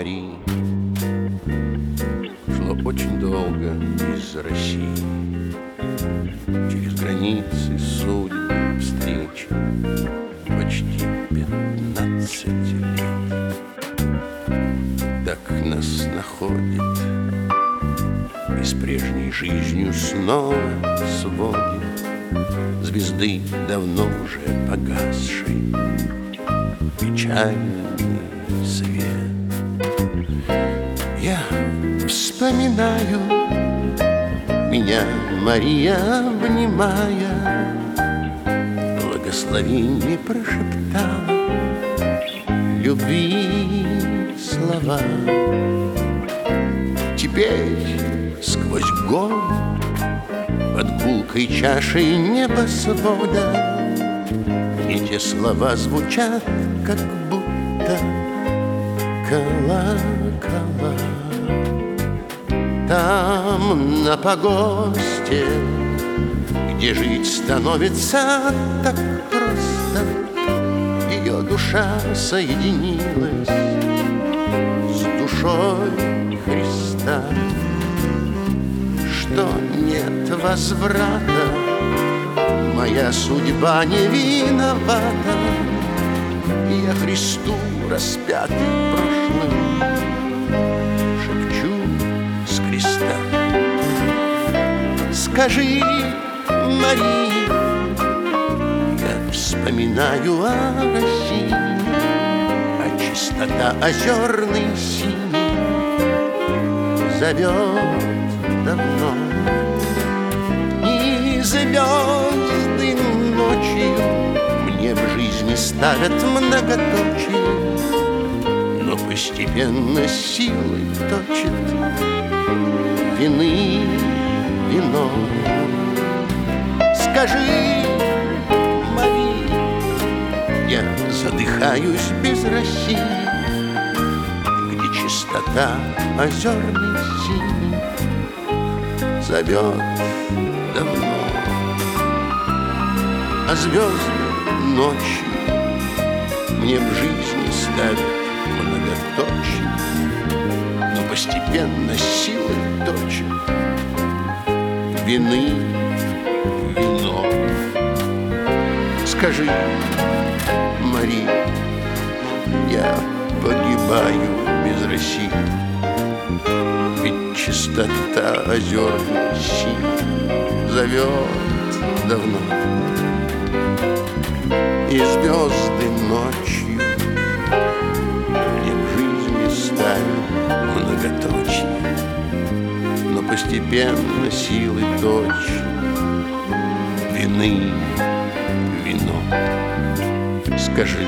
Марии шло очень долго из России. Через границы судьбы встречи почти 15 лет. Так нас находит и с прежней жизнью снова сводит звезды давно уже погасшей печальный свет. Я вспоминаю, меня Мария, обнимая, благословенье прошептала, любви слова. Теперь сквозь год под гулкой чашей небосвода мне те слова звучат, как будто колокола. Там, на погосте, где жить становится так просто, ее душа соединилась с душой Христа. Что нет возврата, моя судьба не виновата, я Христу распятый прошлым шепчу с креста. Скажи, Мария, я вспоминаю о России, а чистота озерной синей зовет давно. И звезды ночью мне в жизни ставят многоточие, но постепенно силой точит вины вино. Скажи, Мария, я задыхаюсь без России, где чистота озерной синей зовет давно. А звезды ночью мне в жизни ставят многоточие, но постепенно силой точат вины вино. Скажи, Мария, я погибаю без России, ведь чистота озерной синей зовет давно. И звезды ночью мне в жизни ставят многоточие, но постепенно силы точат вины вино. Скажи,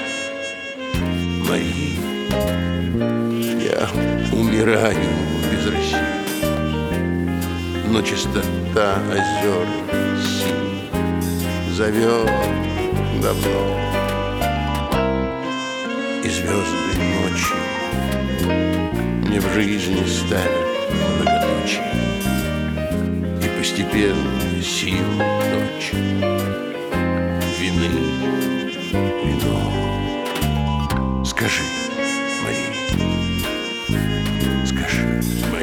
Мария, я умираю без России, но чистота озер синий зовет давно. И звезды ночью мне в жизни ставят многоточие, и постепенно силы точат вины вино. Скажи, Мария, скажи, Мария.